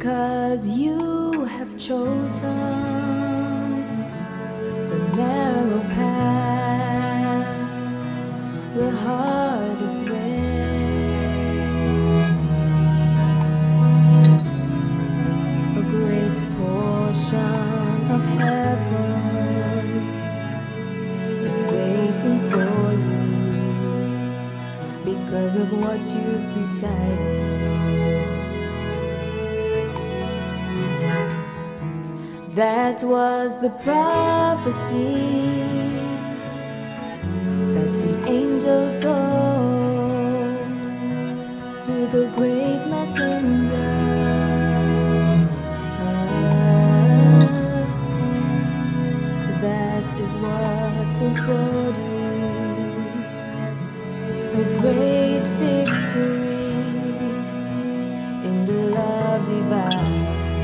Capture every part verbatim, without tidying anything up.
because you have chosen the narrow path, the hardest way. A great portion of heaven is waiting for you because of what you've decided. That was the prophecy that the angel told to the great messenger. That is what will produce a great victory in the love divine.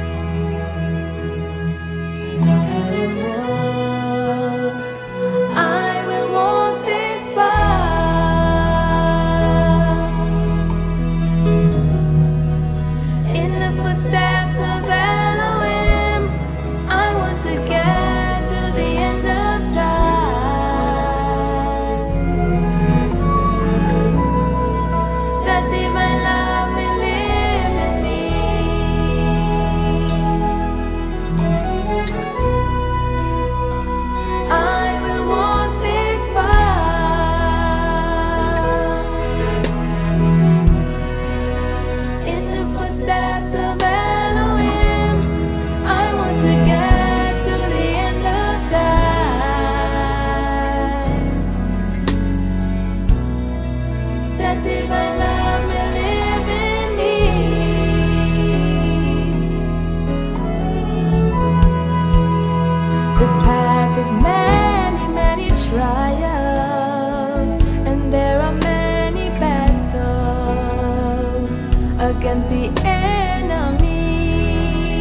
This path is many, many trials, and there are many battles against the enemy.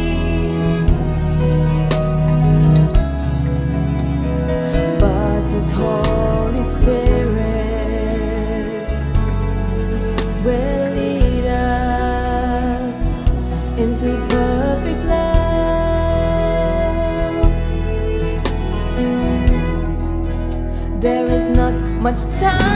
But His Holy Spirit will lead us into perfect love. There is not much time